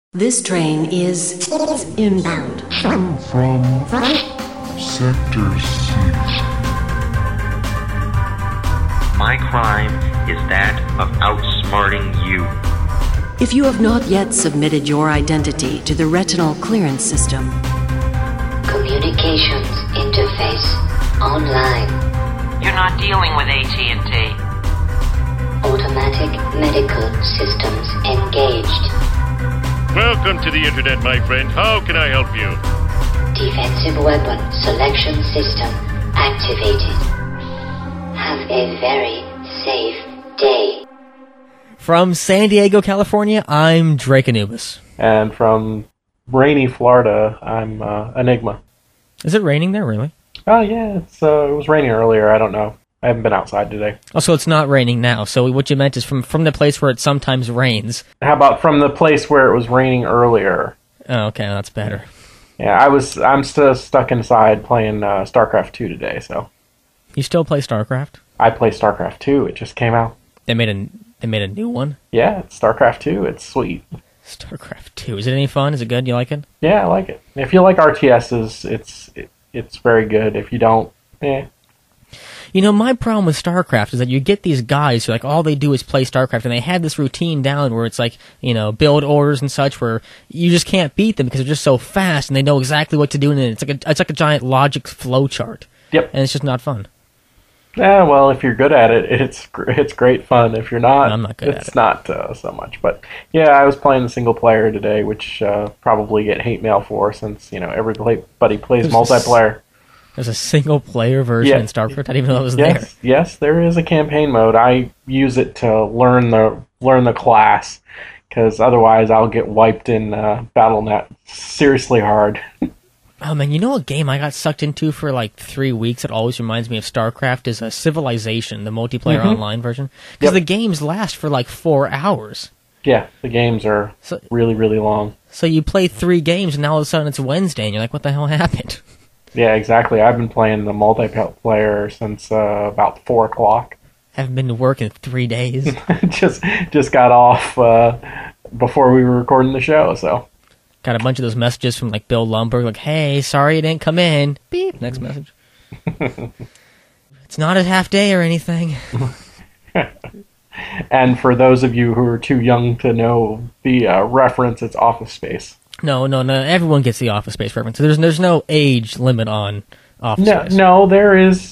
This train is inbound. From Sector C. My crime is that of outsmarting you. If you have not yet submitted your identity to the retinal clearance system, communications interface online. You're not dealing with AT&T. Automatic medical systems engaged. Welcome to the internet, my friend. How can I help you? Defensive weapon selection system activated. Have a very safe day. From San Diego, California, I'm Drake Anubis. And from rainy Florida, I'm Enigma. Is it raining there, really? Oh, yeah. It was raining earlier. I don't know. I haven't been outside today. Oh, so it's not raining now. So what you meant is from the place where it sometimes rains. How about from the place where it was raining earlier? Oh, okay, that's better. Yeah, I'm still stuck inside playing StarCraft 2 today, so. You still play StarCraft? I play StarCraft 2. It just came out. They made a new one? Yeah, it's StarCraft 2. It's sweet. StarCraft 2. Is it any fun? Is it good? You like it? Yeah, I like it. If you like RTSs, it's very good. If you don't, You know, my problem with StarCraft is that you get these guys who, like, all they do is play StarCraft, and they have this routine down where it's like, you know, build orders and such, where you just can't beat them because they're just so fast, and they know exactly what to do, and it's like a giant logic flowchart. Yep. And it's just not fun. Yeah, well, if you're good at it, it's great fun. If you're not, I'm not good at it. It's not so much. But yeah, I was playing the single player today, which probably get hate mail for since everybody plays multiplayer. There's a single player version in StarCraft. I didn't even know it was there. Yes, there is a campaign mode. I use it to learn the class, because otherwise I'll get wiped in BattleNet seriously hard. Oh man, you know a game I got sucked into for like 3 weeks that always reminds me of StarCraft is Civilization, the multiplayer online version. Because the games last for like 4 hours. Yeah, the games are really, really long. So you play 3 games and now all of a sudden it's Wednesday and you're like, what the hell happened? Yeah, exactly. I've been playing the multiplayer since about 4 o'clock. Haven't been to work in 3 days. just got off before we were recording the show, so. Got a bunch of those messages from like Bill Lumbergh, like, hey, sorry you didn't come in. Beep, next message. It's not a half day or anything. And for those of you who are too young to know the reference, it's Office Space. No, everyone gets the Office Space reference. There's no age limit on Office Space. No, there is,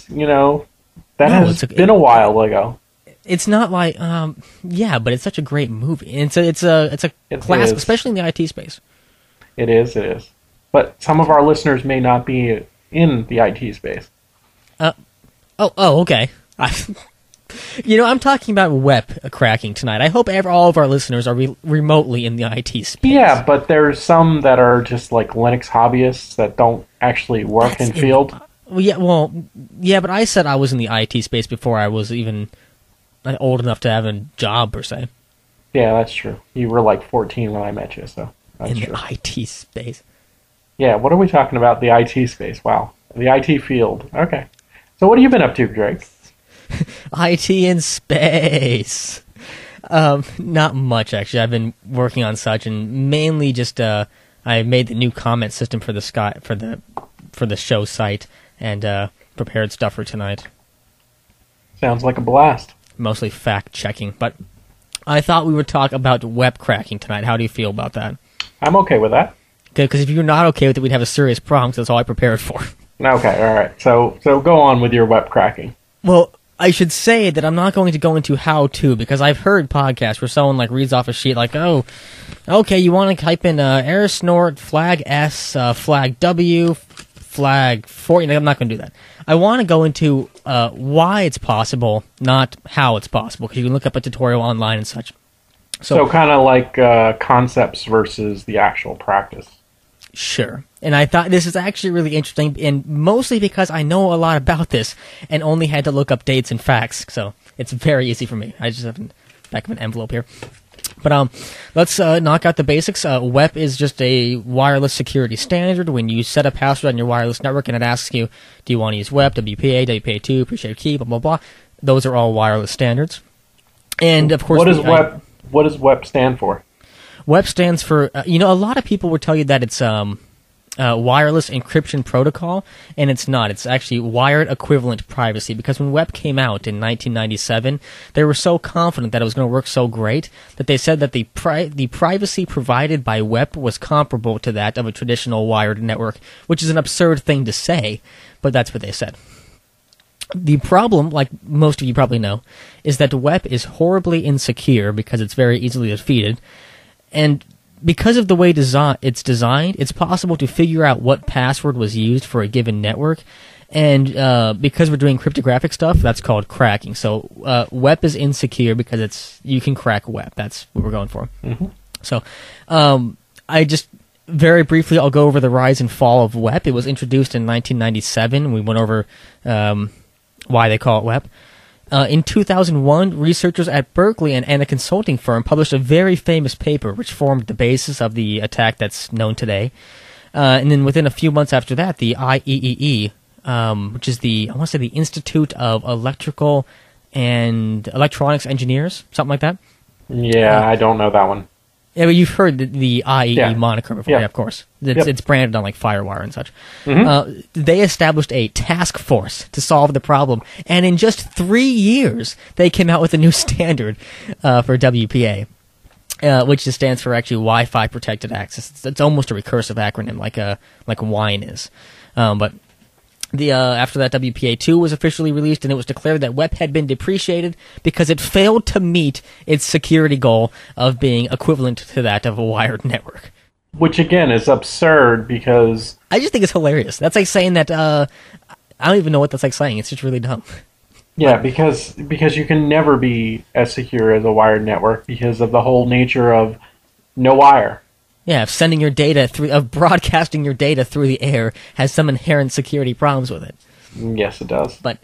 has been a while ago. It's not like, yeah, but it's such a great movie. It's a classic, especially in the IT space. It is. But some of our listeners may not be in the IT space. Okay. I'm talking about web cracking tonight. I hope all of our listeners are remotely in the IT space. Yeah, but there's some that are just like Linux hobbyists that don't actually work in field. But I said I was in the IT space before I was even old enough to have a job, per se. Yeah, that's true. You were like 14 when I met you, so that's true. In the IT space. Yeah, what are we talking about? The IT space. Wow. The IT field. Okay. So what have you been up to, Drake? IT in space. Not much, actually. I've been working on such, and mainly just I made the new comment system for the show site, and prepared stuff for tonight. Sounds like a blast. Mostly fact checking, but I thought we would talk about web cracking tonight. How do you feel about that? I'm okay with that. Okay, because if you're not okay with it, we'd have a serious problem. Because that's all I prepared for. Okay, all right. So go on with your web cracking. Well, I should say that I'm not going to go into how-to, because I've heard podcasts where someone like reads off a sheet like, oh, okay, you want to type in error snort, flag S, flag W, flag 40. I'm not going to do that. I want to go into why it's possible, not how it's possible, because you can look up a tutorial online and such. So kind of like concepts versus the actual practice. Sure. And I thought this is actually really interesting, and mostly because I know a lot about this and only had to look up dates and facts, so it's very easy for me. I just have a back of an envelope here. But let's knock out the basics. WEP is just a wireless security standard. When you set a password on your wireless network and it asks you, do you want to use WEP, WPA, WPA2, appreciated key, blah, blah, blah. Those are all wireless standards. And, of course... What does WEP stand for? WEP stands for, a lot of people will tell you that it's wireless encryption protocol, and it's not. It's actually wired equivalent privacy, because when WEP came out in 1997, they were so confident that it was going to work so great that they said that the privacy provided by WEP was comparable to that of a traditional wired network, which is an absurd thing to say, but that's what they said. The problem, like most of you probably know, is that WEP is horribly insecure because it's very easily defeated, and because of the way it's designed, it's possible to figure out what password was used for a given network, and because we're doing cryptographic stuff, that's called cracking. So WEP is insecure because you can crack WEP. That's what we're going for. Mm-hmm. So I just very briefly, I'll go over the rise and fall of WEP. It was introduced in 1997. We went over why they call it WEP. In 2001, researchers at Berkeley and a consulting firm published a very famous paper which formed the basis of the attack that's known today. And then within a few months after that, the IEEE, which is the Institute of Electrical and Electronics Engineers, something like that. Yeah, I don't know that one. Yeah, but you've heard the IEEE moniker before, yeah, of course. It's branded on like FireWire and such. Mm-hmm. They established a task force to solve the problem, and in just 3 years, they came out with a new standard for WPA, which stands for actually Wi-Fi Protected Access. It's almost a recursive acronym, like WINE is. But after that, WPA2 was officially released, and it was declared that WEP had been depreciated because it failed to meet its security goal of being equivalent to that of a wired network. Which, again, is absurd because... I just think it's hilarious. That's like saying that... I don't even know what that's like saying. It's just really dumb. Yeah, because you can never be as secure as a wired network because of the whole nature of no wire. Yeah, sending your data of broadcasting your data through the air has some inherent security problems with it. Yes, it does. But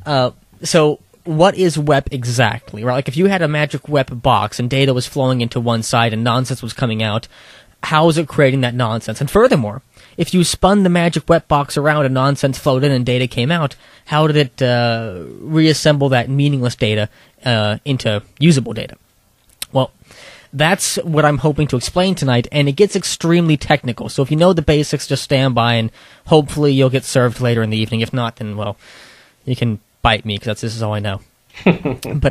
so what is WEP exactly? Right, like if you had a magic WEP box and data was flowing into one side and nonsense was coming out, how is it creating that nonsense? And furthermore, if you spun the magic WEP box around and nonsense flowed in and data came out, how did it reassemble that meaningless data into usable data? Well, that's what I'm hoping to explain tonight, and it gets extremely technical. So if you know the basics, just stand by, and hopefully you'll get served later in the evening. If not, then, well, you can bite me, because this is all I know. But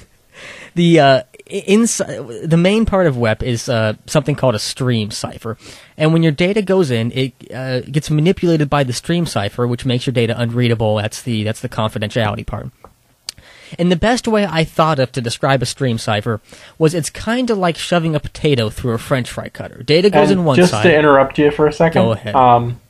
the main part of WEP is something called a stream cipher. And when your data goes in, it gets manipulated by the stream cipher, which makes your data unreadable. That's the confidentiality part. And the best way I thought of to describe a stream cipher was it's kind of like shoving a potato through a French fry cutter. Data goes in one side. Just to interrupt you for a second. Go ahead.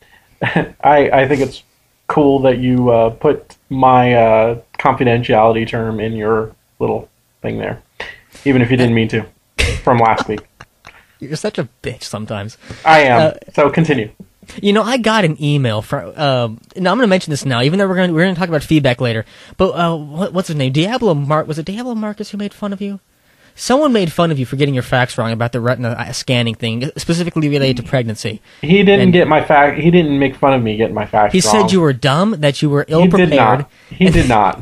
I think it's cool that you put my confidentiality term in your little thing there, even if you didn't mean to, from last week. You're such a bitch sometimes. I am. So continue. You know, I got an email from. Now I'm going to mention this now, even though we're going to talk about feedback later. But what's his name? Was it Diablo Marcus who made fun of you? Someone made fun of you for getting your facts wrong about the retina scanning thing, specifically related to pregnancy. He didn't get my fact. He didn't make fun of me getting my facts wrong. He said you were dumb, that you were ill prepared. He did not.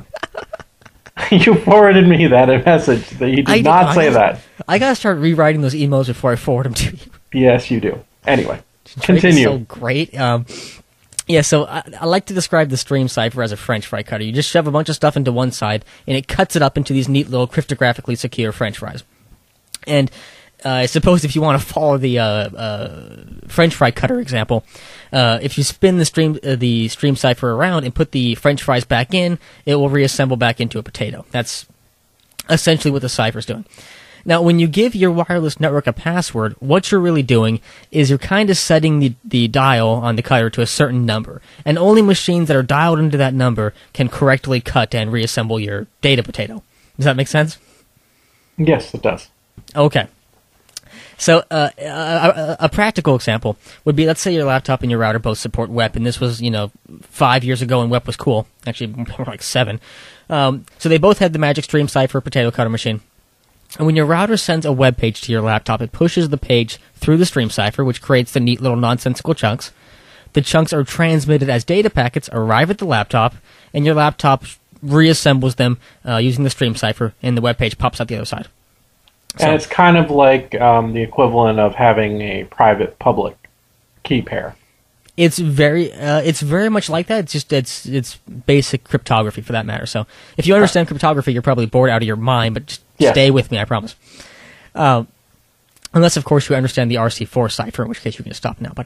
You forwarded me that message that he did not say that. I gotta start rewriting those emails before I forward them to you. Yes, you do. Anyway. Continue. So great. Yeah, so I like to describe the stream cipher as a French fry cutter. You just shove a bunch of stuff into one side, and it cuts it up into these neat little cryptographically secure French fries. And I suppose if you want to follow the French fry cutter example, if you spin the stream cipher around and put the French fries back in, it will reassemble back into a potato. That's essentially what the cipher's doing. Now, when you give your wireless network a password, what you're really doing is you're kind of setting the dial on the cutter to a certain number, and only machines that are dialed into that number can correctly cut and reassemble your data potato. Does that make sense? Yes, it does. Okay. So, a practical example would be, let's say your laptop and your router both support WEP, and this was, 5 years ago when WEP was cool. Actually, more like 7. So they both had the Magic Stream Cipher potato cutter machine. And when your router sends a web page to your laptop, it pushes the page through the stream cipher, which creates the neat little nonsensical chunks. The chunks are transmitted as data packets, arrive at the laptop, and your laptop reassembles them using the stream cipher, and the web page pops out the other side. And it's kind of like the equivalent of having a private-public key pair. It's very much like that. It's just it's basic cryptography for that matter. So if you understand cryptography, you're probably bored out of your mind. But just stay with me, I promise. Unless, of course, you understand the RC4 cipher, in which case you can just stop now. But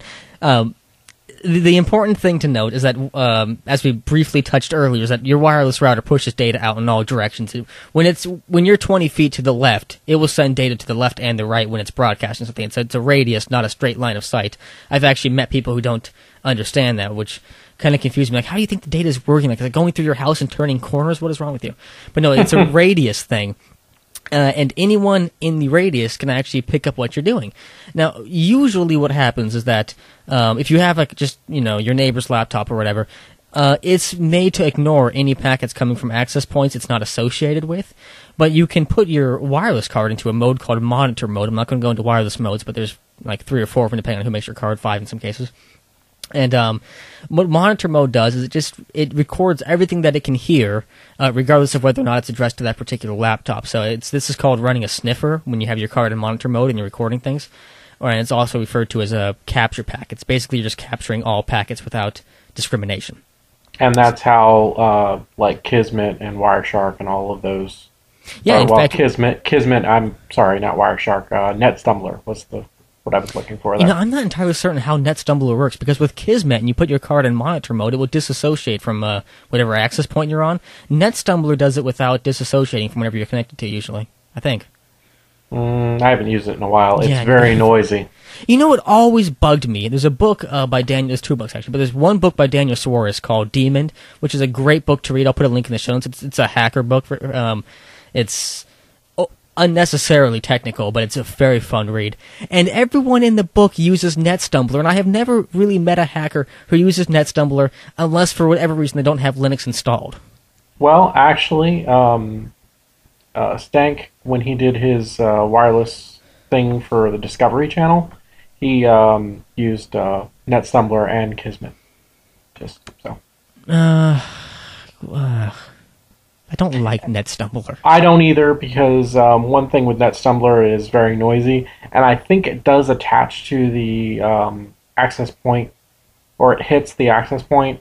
the important thing to note is that, as we briefly touched earlier, is that your wireless router pushes data out in all directions. When you're 20 feet to the left, it will send data to the left and the right when it's broadcasting something. It's a radius, not a straight line of sight. I've actually met people who don't understand that, which kind of confused me. Like, how do you think the data is working? Like, is it going through your house and turning corners? What is wrong with you? But no, it's a radius thing. And anyone in the radius can actually pick up what you're doing. Now, usually what happens is that if you have your neighbor's laptop or whatever, it's made to ignore any packets coming from access points it's not associated with. But you can put your wireless card into a mode called monitor mode. I'm not going to go into wireless modes, but there's like 3 or 4 of them depending on who makes your card, 5 in some cases. And what monitor mode does is it records everything that it can hear, regardless of whether or not it's addressed to that particular laptop. So this is called running a sniffer when you have your card in monitor mode and you're recording things. And it's also referred to as a capture pack. It's basically you're just capturing all packets without discrimination. And that's how like Kismet and Wireshark and all of those. Yeah, in fact, Kismet. I'm sorry, not Wireshark. NetStumbler was what I was looking for. You know, I'm not entirely certain how NetStumbler works, because with Kismet, and you put your card in monitor mode, it will disassociate from whatever access point you're on. NetStumbler does it without disassociating from whatever you're connected to, usually, I think. I haven't used it in a while. It's very noisy. You know what always bugged me? There's a book by Daniel... There's 2 books, actually, but there's one book by Daniel Suarez called Demon, which is a great book to read. I'll put a link in the show notes. It's a hacker book. It's unnecessarily technical, but it's a very fun read. And everyone in the book uses NetStumbler, and I have never really met a hacker who uses NetStumbler unless for whatever reason they don't have Linux installed. Well, actually, Stank, when he did his wireless thing for the Discovery Channel, he used NetStumbler and Kismet. Just so. I don't like NetStumbler. I don't either, because one thing with NetStumbler is very noisy, and I think it does attach to the access point, or it hits the access point.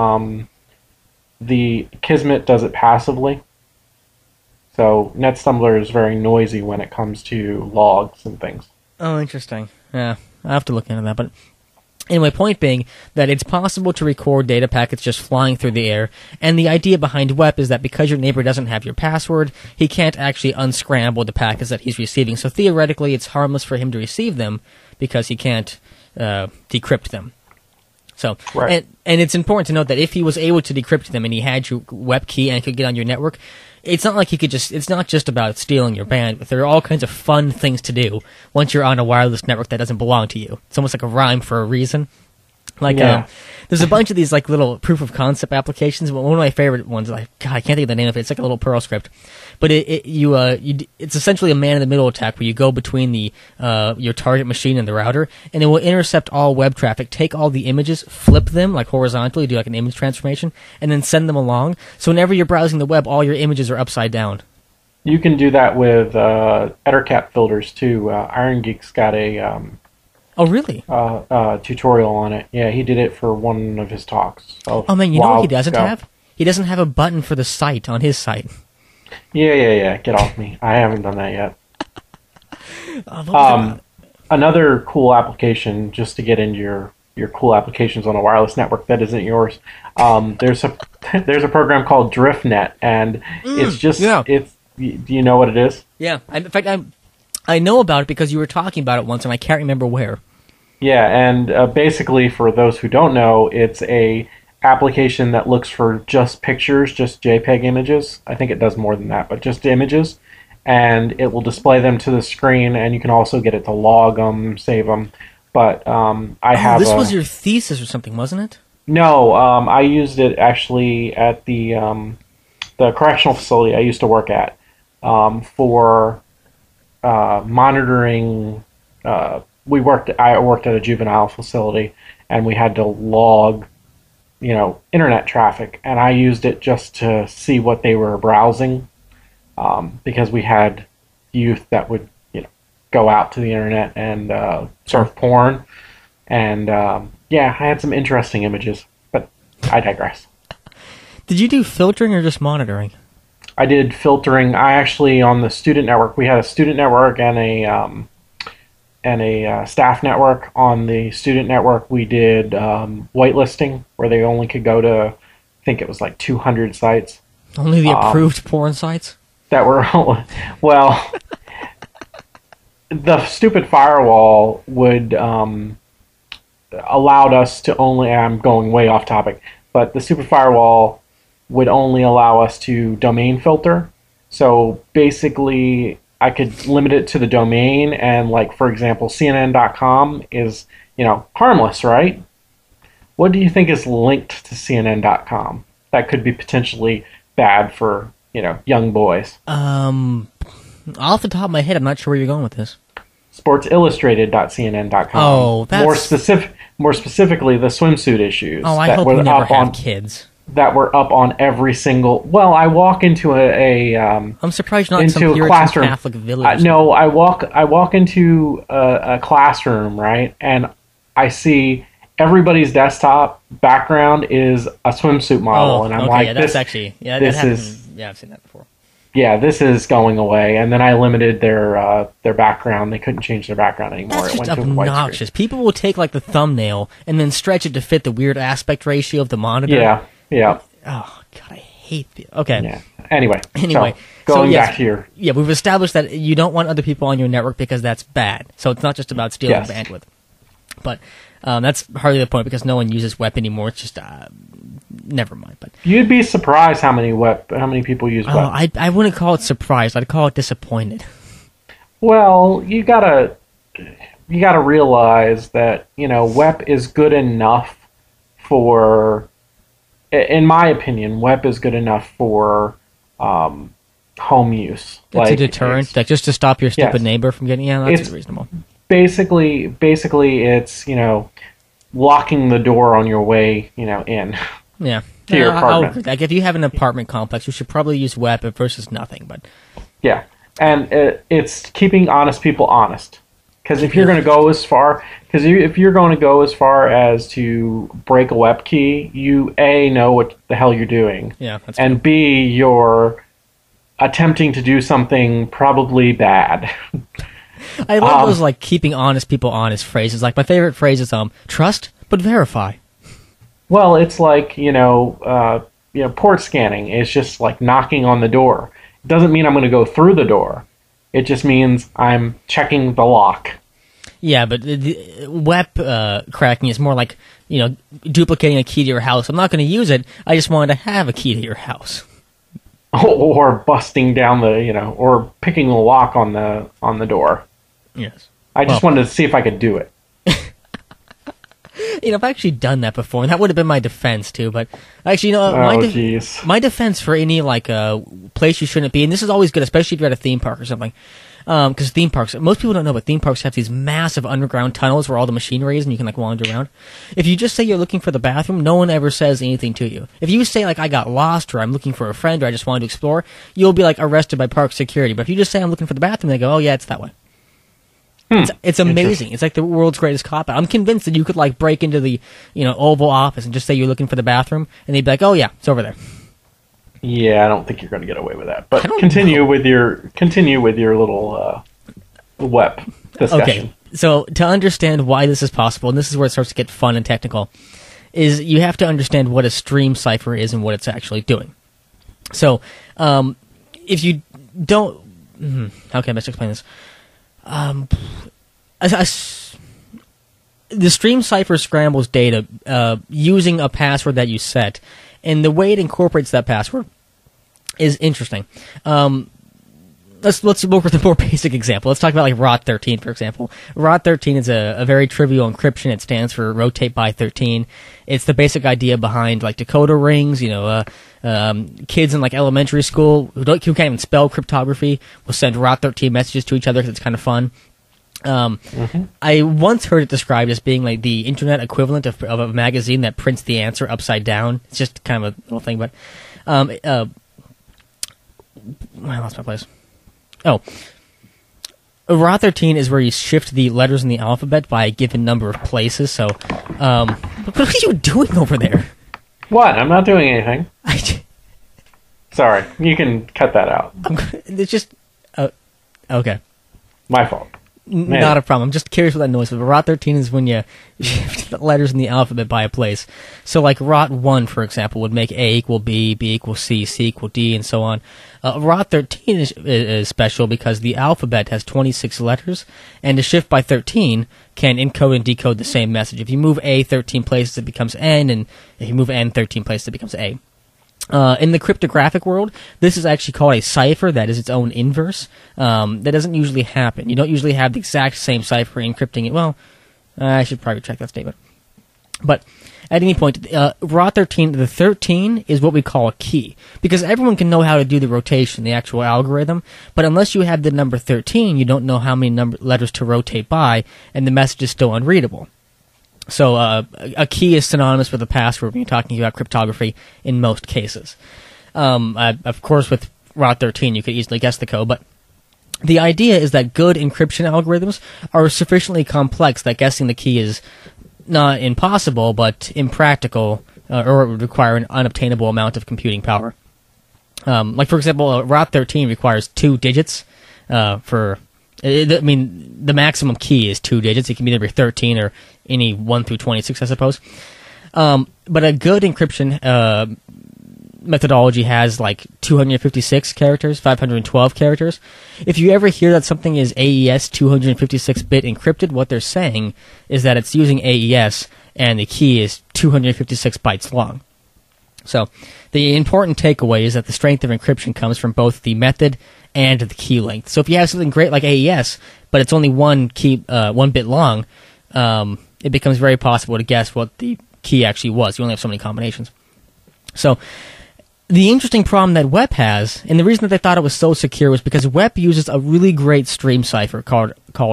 The Kismet does it passively. So NetStumbler is very noisy when it comes to logs and things. Oh, interesting. Yeah, I'll have to look into that, but... Anyway, point being that it's possible to record data packets just flying through the air, and the idea behind WEP is that because your neighbor doesn't have your password, he can't actually unscramble the packets that he's receiving. So theoretically, it's harmless for him to receive them because he can't decrypt them. So, right. And it's important to note that if he was able to decrypt them and he had your WEP key and could get on your network, it's not like he could it's not just about stealing your bandwidth. There are all kinds of fun things to do once you're on a wireless network that doesn't belong to you. It's almost like a rhyme for a reason. Like, there's a bunch of these like little proof of concept applications. One of my favorite ones, I can't think of the name of it. It's like a little Perl script, but it's essentially a man-in-the-middle attack where you go between your target machine and the router, and it will intercept all web traffic, take all the images, flip them like horizontally, do like an image transformation, and then send them along. So whenever you're browsing the web, all your images are upside down. You can do that with Ettercap filters too. Iron Geek's got a oh, really? Tutorial on it. Yeah, he did it for one of his talks. Oh man, you know what he doesn't have? He doesn't have a button for the site on his site. Yeah. Get off me. I haven't done that yet. Oh, another cool application, just to get into your cool applications on a wireless network that isn't yours. There's a program called DriftNet, and it's just do you know what it is? Yeah. In fact, I know about it because you were talking about it once, and I can't remember where. Yeah, and basically, for those who don't know, it's a application that looks for just pictures, just JPEG images. I think it does more than that, but just images. And it will display them to the screen, and you can also get it to log them, save them. But This was your thesis or something, wasn't it? No, I used it actually at the correctional facility I used to work at for monitoring. I worked at a juvenile facility, and we had to log, internet traffic, and I used it just to see what they were browsing, because we had youth that would go out to the internet and surf porn. And yeah, I had some interesting images, but I digress. Did you do filtering or just monitoring? I did filtering. I actually, on the student network, we had a student network and a staff network. On the student network, we did whitelisting, where they only could go to, I think it was like 200 sites. Only the approved porn sites? That were, well, the stupid firewall would allowed us to only, I'm going way off topic, but the stupid firewall would only allow us to domain filter. So basically, I could limit it to the domain, and like, for example, CNN.com is, harmless, right? What do you think is linked to CNN.com that could be potentially bad for, young boys? Off the top of my head, I'm not sure where you're going with this. SportsIllustrated.cnn.com. Oh, that's... More specifically, the swimsuit issues. Oh, I hope you never have kids. That were up on every single... Well, I walk into I'm surprised you're not some Puritan classroom. Catholic village. No, I walk into a classroom, right, and I see everybody's desktop background is a swimsuit model, and I'm okay, like, yeah, that's actually... Yeah, this is... Yeah, I've seen that before. Yeah, this is going away, and then I limited their background. They couldn't change their background anymore. That's it just went to a white obnoxious. screen. People will take like the thumbnail and then stretch it to fit the weird aspect ratio of the monitor. Yeah. Oh God, I hate the. Okay. Yeah. Anyway. So, going yes, back to your... Yeah, we've established that you don't want other people on your network because that's bad. So it's not just about stealing bandwidth. But that's hardly the point because no one uses WEP anymore. It's just never mind. But you'd be surprised how many people use WEP. I wouldn't call it surprised. I'd call it disappointed. Well, you gotta realize that WEP is good enough for, in my opinion, WEP is good enough for home use. It's a deterrent, like just to stop your stupid neighbor from getting. Yeah, that's reasonable. Basically, it's locking the door on your way, in. Yeah. To your apartment. Like if you have an apartment complex, you should probably use WEP versus nothing. But yeah, and it's keeping honest people honest. Because if you're going to go as far, as to break a WEP key, you A, know what the hell you're doing. Yeah, that's and B, you're attempting to do something probably bad. I love those like keeping honest people honest phrases. Like my favorite phrase is trust but verify. Well, it's like port scanning is just like knocking on the door. It doesn't mean I'm going to go through the door. It just means I'm checking the lock. Yeah, but the WEP cracking is more like duplicating a key to your house. I'm not going to use it. I just wanted to have a key to your house. Or busting down or picking the lock on the door. Yes. I just wanted to see if I could do it. I've actually done that before, and that would have been my defense too. But actually, my defense for any place you shouldn't be, and this is always good, especially if you're at a theme park or something, because theme parks, most people don't know, but theme parks have these massive underground tunnels where all the machinery is, and you can wander around. If you just say you're looking for the bathroom, no one ever says anything to you. If you say I got lost, or I'm looking for a friend, or I just wanted to explore, you'll be arrested by park security. But if you just say I'm looking for the bathroom, they go, oh yeah, it's that way. It's amazing. It's like the world's greatest cop out. I'm convinced that you could break into the Oval Office and just say you're looking for the bathroom, and they'd be like, "Oh yeah, it's over there." Yeah, I don't think you're going to get away with that. But continue with your little WEP discussion. Okay, so to understand why this is possible, and this is where it starts to get fun and technical, is you have to understand what a stream cipher is and what it's actually doing. So, if you don't, how can I best explain this? The stream cipher scrambles data using a password that you set, and the way it incorporates that password is interesting. Let's work with a more basic example. Let's talk about ROT13, for example. ROT13 is a very trivial encryption. It stands for rotate by 13. It's the basic idea behind decoder rings. Kids in elementary school who can't even spell cryptography will send ROT13 messages to each other because it's kind of fun. I once heard it described as being the internet equivalent of a magazine that prints the answer upside down. It's just kind of a little thing, but I lost my place. Oh, ROT13 is where you shift the letters in the alphabet by a given number of places. So, what are you doing over there? What? I'm not doing anything. Sorry, you can cut that out. It's just okay. My fault. Not a problem. I'm just curious what that noise is. ROT13 is when you shift the letters in the alphabet by a place. So like ROT1, for example, would make A equal B, B equal C, C equal D, and so on. ROT13 is special because the alphabet has 26 letters, and to shift by 13 can encode and decode the same message. If you move A 13 places, it becomes N, and if you move N 13 places, it becomes A. In the cryptographic world, this is actually called a cipher that is its own inverse. That doesn't usually happen. You don't usually have the exact same cipher encrypting it. Well, I should probably check that statement. But at any point, ROT13, the 13 is what we call a key. Because everyone can know how to do the rotation, the actual algorithm, but unless you have the number 13, you don't know how many letters to rotate by, and the message is still unreadable. So a key is synonymous with a password when you're talking about cryptography in most cases. Of course, with ROT13, you could easily guess the code, but the idea is that good encryption algorithms are sufficiently complex that guessing the key is not impossible, but impractical, or it would require an unobtainable amount of computing power. Like, for example, ROT13 requires 2 digits for... I mean, the maximum key is 2 digits. It can be either 13 or any 1 through 26, I suppose. But a good encryption methodology has like 256 characters, 512 characters. If you ever hear that something is AES 256-bit encrypted, what they're saying is that it's using AES and the key is 256 bytes long. So the important takeaway is that the strength of encryption comes from both the method and the key length. So if you have something great like AES, but it's only 1 bit long, it becomes very possible to guess what the key actually was. You only have so many combinations. So the interesting problem that WEP has, and the reason that they thought it was so secure was because WEP uses a really great stream cipher called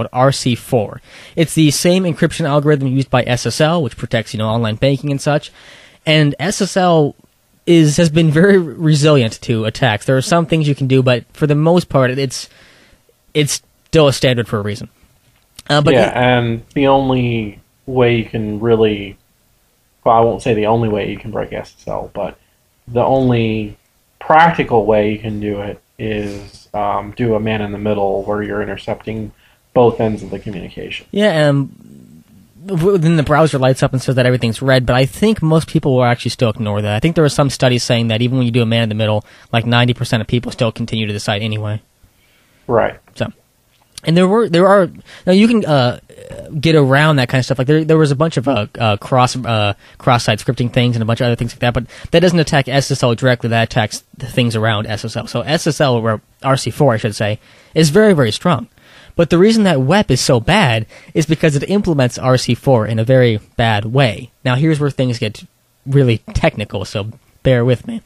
RC4. It's the same encryption algorithm used by SSL, which protects online banking and such. And SSL has been very resilient to attacks. There are some things you can do, but for the most part, it's still a standard for a reason. And the only way you can really... Well, I won't say the only way you can break SSL, but the only practical way you can do it is do a man-in-the-middle where you're intercepting both ends of the communication. Yeah, then the browser lights up and says that everything's red, but I think most people will actually still ignore that. I think there were some studies saying that even when you do a man-in-the-middle, like 90% of people still continue to the site anyway. Right. So, and there are now you can get around that kind of stuff. Like there was a bunch of cross-site scripting things and a bunch of other things like that, but that doesn't attack SSL directly. That attacks the things around SSL. So SSL, or RC4, I should say, is very, very strong. But the reason that WEP is so bad is because it implements RC4 in a very bad way. Now, here's where things get really technical, so bear with me.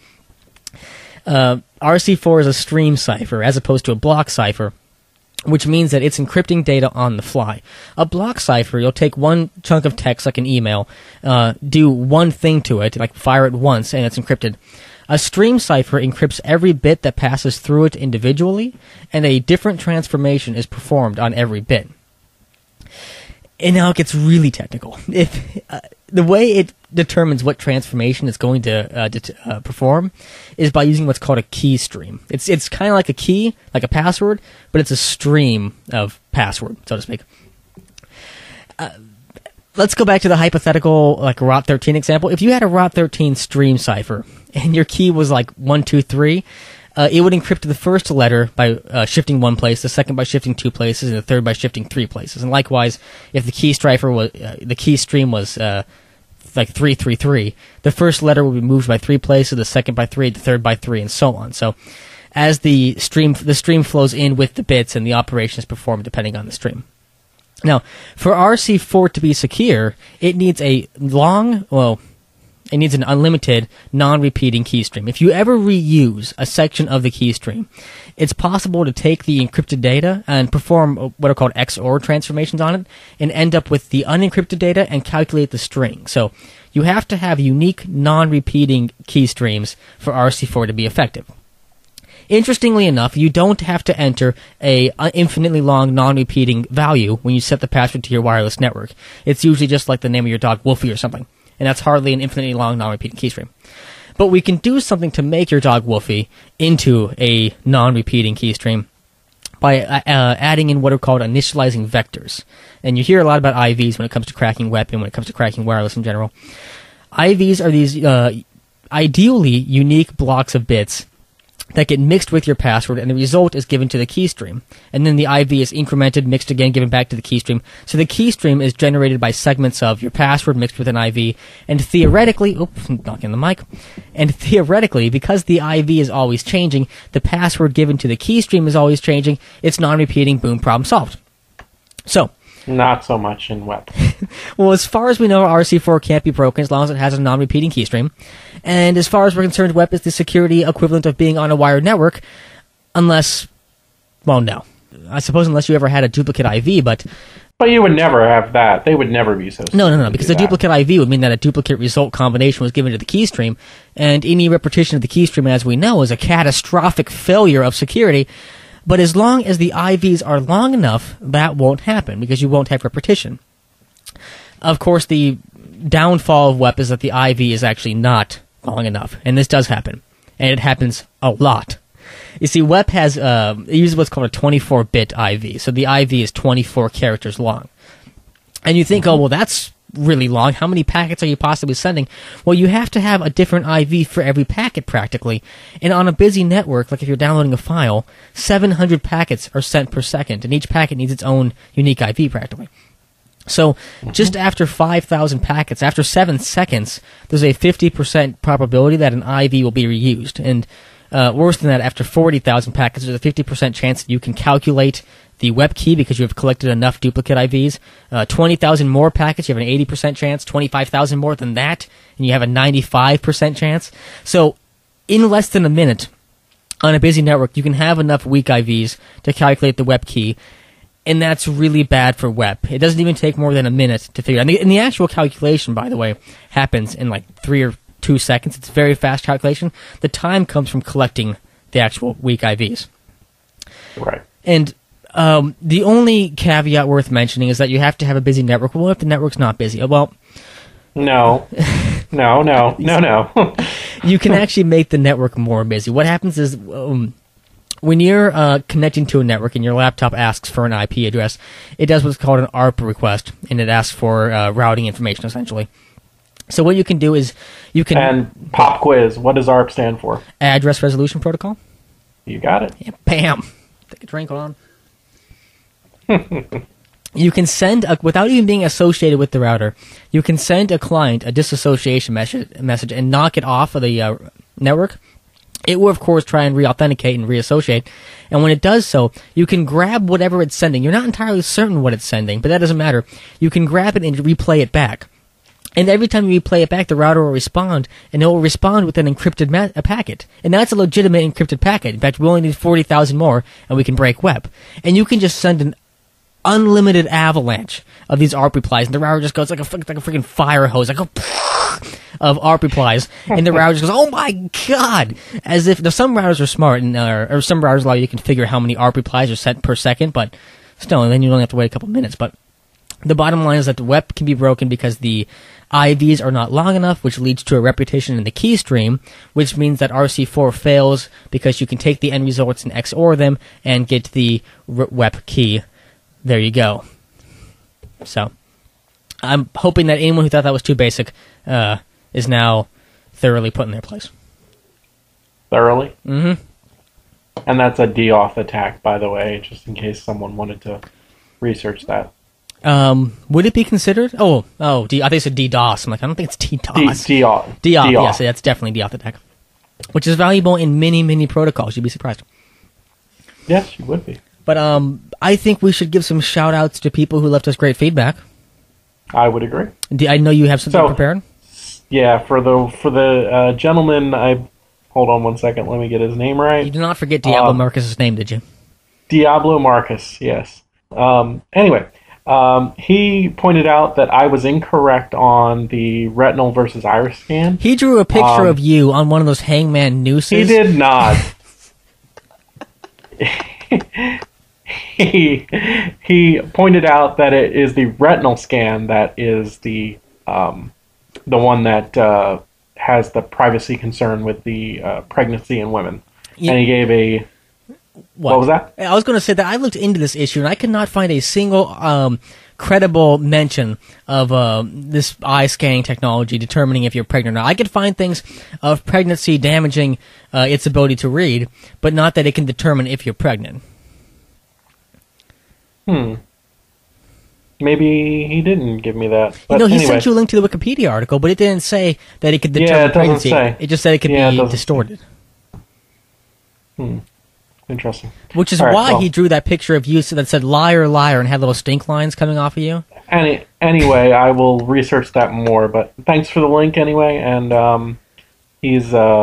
RC4 is a stream cipher as opposed to a block cipher, which means that it's encrypting data on the fly. A block cipher, you'll take one chunk of text, like an email, do one thing to it, like fire it once, and it's encrypted. A stream cipher encrypts every bit that passes through it individually, and a different transformation is performed on every bit. And now it gets really technical. If the way it determines what transformation it's going to perform is by using what's called a key stream. It's kind of like a key, like a password, but it's a stream of password, so to speak. Let's go back to the hypothetical, like ROT13 example. If you had a ROT13 stream cipher and your key was like 1, 2, 3, it would encrypt the first letter by shifting 1 place, the second by shifting 2 places, and the third by shifting 3 places. And likewise, if the key stream was like 333, the first letter would be moved by 3 places, the second by 3, the third by 3, and so on. So as the stream flows in with the bits, and the operation is performed depending on the stream. Now, for RC4 to be secure, it needs it needs an unlimited, non-repeating key stream. If you ever reuse a section of the key stream, it's possible to take the encrypted data and perform what are called XOR transformations on it, and end up with the unencrypted data and calculate the string. So you have to have unique, non-repeating key streams for RC4 to be effective. Interestingly enough, you don't have to enter a infinitely long, non-repeating value when you set the password to your wireless network. It's usually just like the name of your dog, Wolfie or something, and that's hardly an infinitely long, non-repeating keystream. But we can do something to make your dog Wolfie into a non-repeating keystream by adding in what are called initializing vectors. And you hear a lot about IVs when it comes to cracking web and when it comes to cracking wireless in general. IVs are these ideally unique blocks of bits that get mixed with your password, and the result is given to the keystream. And then the IV is incremented, mixed again, given back to the keystream. So the keystream is generated by segments of your password mixed with an IV, and theoretically, knocking the mic, and theoretically, because the IV is always changing, the password given to the keystream is always changing, it's non-repeating, boom, problem solved. So, not so much in web. Well, as far as we know, RC4 can't be broken as long as it has a non-repeating keystream. And as far as we're concerned, WEP is the security equivalent of being on a wired network, unless, well, no. I suppose unless you ever had a duplicate IV, but you would never have that. They would never be so stupid. No, because the duplicate IV would mean that a duplicate result combination was given to the keystream, and any repetition of the keystream, as we know, is a catastrophic failure of security. But as long as the IVs are long enough, that won't happen, because you won't have repetition. Of course, the downfall of WEP is that the IV is actually not long enough, and this does happen, and it happens a lot. You see, WEP has, it uses what's called a 24-bit IV, so the IV is 24 characters long. And you think, oh, well, that's really long. How many packets are you possibly sending? Well, you have to have a different IV for every packet, practically. And on a busy network, like if you're downloading a file, 700 packets are sent per second, and each packet needs its own unique IV, practically. So, just after 5,000 packets, after 7 seconds, there's a 50% probability that an IV will be reused. And worse than that, after 40,000 packets, there's a 50% chance that you can calculate the WEP key because you have collected enough duplicate IVs. 20,000 more packets, you have an 80% chance. 25,000 more than that, and you have a 95% chance. So, in less than a minute, on a busy network, you can have enough weak IVs to calculate the WEP key, and that's really bad for WEP. It doesn't even take more than a minute to figure out. And the actual calculation, by the way, happens in like 3 or 2 seconds. It's a very fast calculation. The time comes from collecting the actual weak IVs. Right. And the only caveat worth mentioning is that you have to have a busy network. Well, what if the network's not busy? Well, No. you can actually make the network more busy. What happens is when you're connecting to a network and your laptop asks for an IP address, it does what's called an ARP request, and it asks for routing information, essentially. So what you can do is you can... And pop quiz, what does ARP stand for? Address Resolution Protocol. You got it. Yeah, bam. Take a drink on. You can send, without even being associated with the router, you can send a client a disassociation message and knock it off of the network. It will, of course, try and re-authenticate and reassociate. And when it does so, you can grab whatever it's sending. You're not entirely certain what it's sending, but that doesn't matter. You can grab it and replay it back. And every time you replay it back, the router will respond, and it will respond with an encrypted packet. And that's a legitimate encrypted packet. In fact, we only need 40,000 more, and we can break WEP. And you can just send an unlimited avalanche of these ARP replies, and the router just goes like a freaking fire hose, like of ARP replies, and the router just goes, oh my god! As if, now some routers are smart, and or some routers allow you to configure how many ARP replies are sent per second, but still, and then you only have to wait a couple minutes. But the bottom line is that the WEP can be broken because the IVs are not long enough, which leads to a repetition in the key stream, which means that RC4 fails because you can take the end results and XOR them and get the WEP key. There you go. So, I'm hoping that anyone who thought that was too basic is now thoroughly put in their place. Thoroughly? Mm-hmm. And that's a DOS attack, by the way, just in case someone wanted to research that. Would it be considered? I think it said DDoS. I'm like, I don't think it's DDoS. DOS. Yes, that's definitely DOS attack. Which is valuable in many, many protocols. You'd be surprised. Yes, you would be. But I think we should give some shout-outs to people who left us great feedback. I would agree. I know you have something prepared. Yeah, for the gentleman, hold on one second, let me get his name right. You did not forget Diablo Marcus's name, did you? Diablo Marcus, yes. Anyway, he pointed out that I was incorrect on the retinal versus iris scan. He drew a picture of you on one of those hangman nooses. He did not. he pointed out that it is the retinal scan that is the one that has the privacy concern with the pregnancy in women. Yeah. And he gave a... What was that? I was going to say that I looked into this issue, and I could not find a single credible mention of this eye scanning technology determining if you're pregnant or not. I could find things of pregnancy damaging its ability to read, but not that it can determine if you're pregnant. Maybe he didn't give me that. But he sent you a link to the Wikipedia article, but it didn't say that it could determine pregnancy. It just said it could be distorted. Interesting. Which is why he drew that picture of you that said "liar, liar" and had little stink lines coming off of you. Anyway, I will research that more. But thanks for the link anyway. And he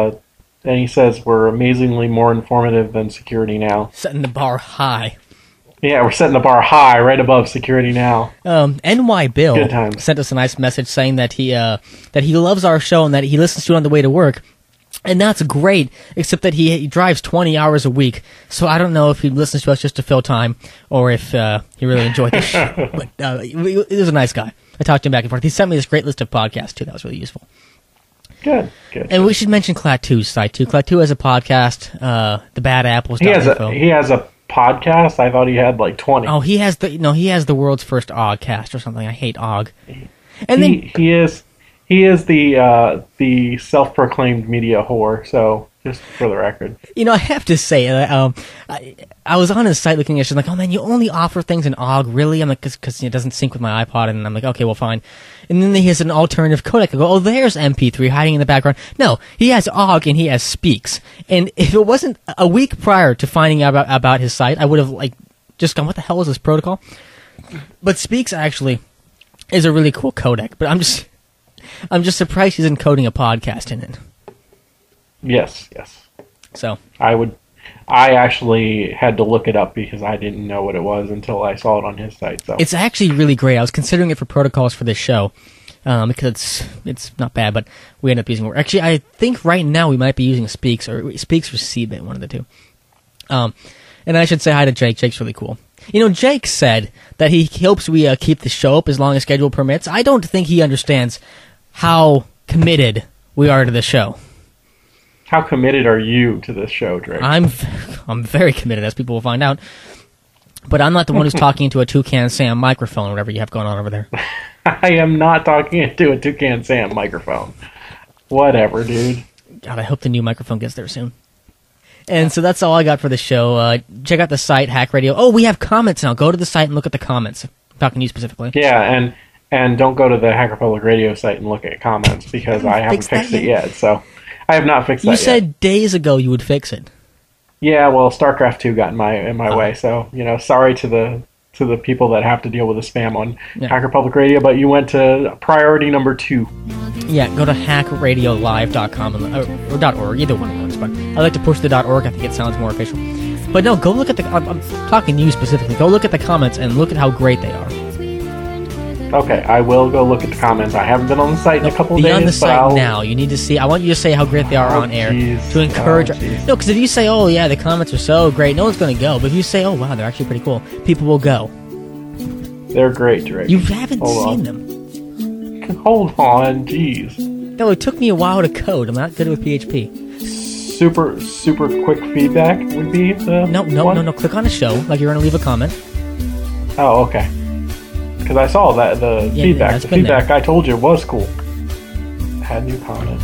says we're amazingly more informative than Security Now. Setting the bar high. Yeah, we're setting the bar high, right above Security Now. NY Bill sent us a nice message saying that he loves our show and that he listens to it on the way to work. And that's great, except that he drives 20 hours a week, so I don't know if he listens to us just to fill time, or if he really enjoyed the show. But he was a nice guy. I talked to him back and forth. He sent me this great list of podcasts, too. That was really useful. Good. And we should mention Klaatu's site, too. Klaatu has a podcast, The Bad Apples. He has a podcast? I thought he had like 20. Oh, he has the world's first OGcast or something. I hate OG. And He is the self-proclaimed media whore, so just for the record. I have to say, I was on his site looking at it, like, oh man, you only offer things in OGG, really? I'm like, because it doesn't sync with my iPod, and I'm like, okay, well, fine. And then he has an alternative codec. I go, oh, there's MP3 hiding in the background. No, he has OGG and he has Speaks. And if it wasn't a week prior to finding out about his site, I would have just gone, what the hell is this protocol? But Speaks actually is a really cool codec, but I'm just surprised he's encoding a podcast in it. Yes. So I actually had to look it up because I didn't know what it was until I saw it on his site. So it's actually really great. I was considering it for protocols for this show because it's not bad, but we end up using it. Actually, I think right now we might be using Speaks or Cbit, one of the two. And I should say hi to Jake. Jake's really cool. Jake said that he hopes we keep the show up as long as schedule permits. I don't think he understands how committed we are to the show. How committed are you to this show, Drake? I'm very committed, as people will find out. But I'm not the one who's talking into a Toucan Sam microphone, or whatever you have going on over there. I am not talking into a Toucan Sam microphone. Whatever, dude. God, I hope the new microphone gets there soon. And so that's all I got for the show. Check out the site, Hack Radio. Oh, we have comments now. Go to the site and look at the comments. I'm talking to you specifically. Yeah, and don't go to the Hacker Public Radio site and look at comments because I haven't fixed it yet. So I have not fixed that yet. You said days ago you would fix it. Yeah, well, StarCraft 2 got in my way. So, sorry to the people that have to deal with the spam on Hacker Public Radio, but you went to priority number 2. Yeah, go to hackradiolive.com or .org, either one works, but I like to push the .org. I think it sounds more official. But no, go look at I'm talking to you specifically. Go look at the comments and look at how great they are. Okay, I will go look at the comments. I haven't been on the site in a couple of days. Be on the site now. You need to see. I want you to say how great they are on air to encourage. No, because if you say, "Oh yeah, the comments are so great," no one's going to go. But if you say, "Oh wow, they're actually pretty cool," people will go. They're great, Drake. You haven't seen them. Hold on, jeez. No, it took me a while to code. I'm not good with PHP. Super quick feedback would be the No. Click on a show like you're going to leave a comment. Oh, okay. Because I saw that the feedback. The feedback I told you was cool. Add new comment.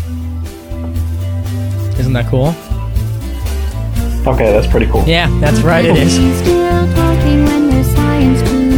Isn't that cool? Okay, that's pretty cool. Yeah, that's right. It is. Still talking when there's science.